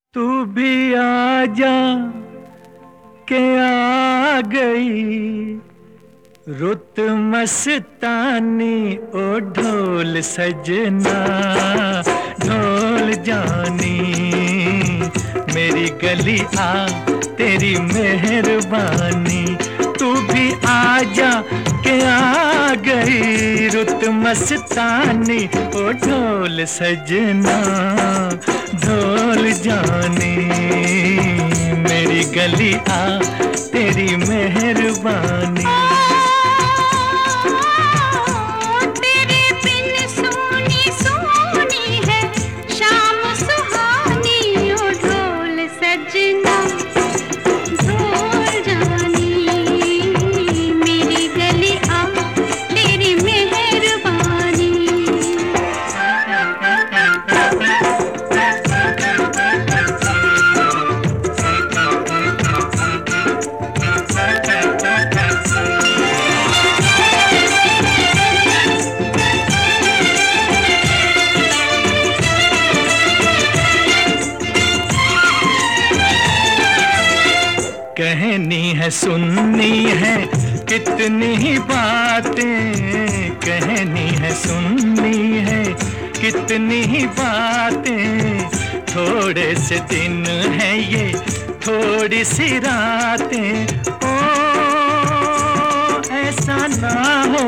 तू भी आ जा के आ गई रुत मस्तानी। ओ ढोल सजना ढोल जानी, मेरी गली आ तेरी मेहरबानी। तू भी आ जा के आ गई रुत मस्तानी। ओ ढोल सजना ढोल जानी, मेरी गली आ तेरी मेहरबानी। कहनी है सुननी है कितनी ही बातें, कहनी है सुननी है कितनी ही बातें। थोड़े से दिन है ये थोड़ी सी रातें। ओ ऐसा ना हो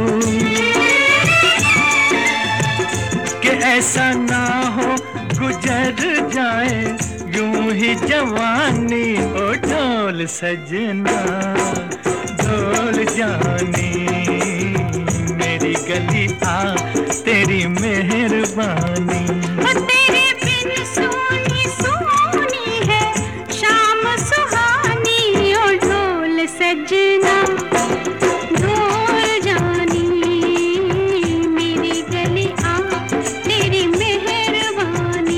कि ऐसा ना हो गुजर जाए यूं ही जवानी। ओ ढोल सजना ढोल जानी, मेरी गली आ तेरी मेहरबानी। तेरे बिन सोनी सोनी है शाम सुहानी। ओ ढोल सजना ढोल जानी, मेरी गली आ तेरी मेहरबानी।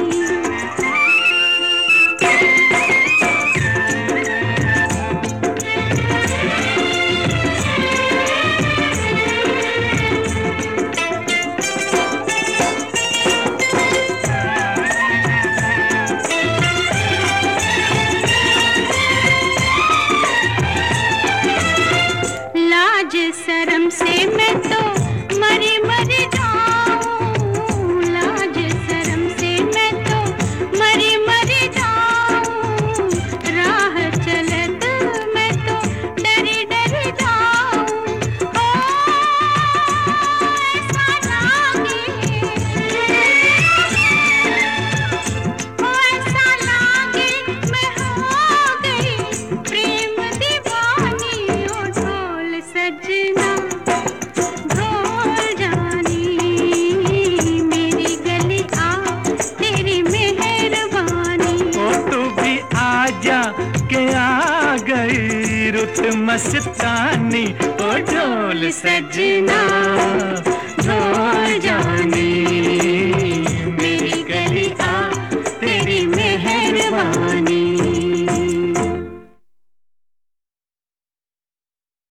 शर्म से मैं तो मरी मर जाऊं, लाज शर्म से मैं तो मरी मर जाऊं। राह चलत मैं तो डरी डर जाऊं। ओ ऐसा लागे, ओ ऐसा लागे मैं हो गई प्रेम दीवानी। ओ ढोल सजना के आ गई रुत मस्तानी। ओ ढोल सजना ढोल जानी।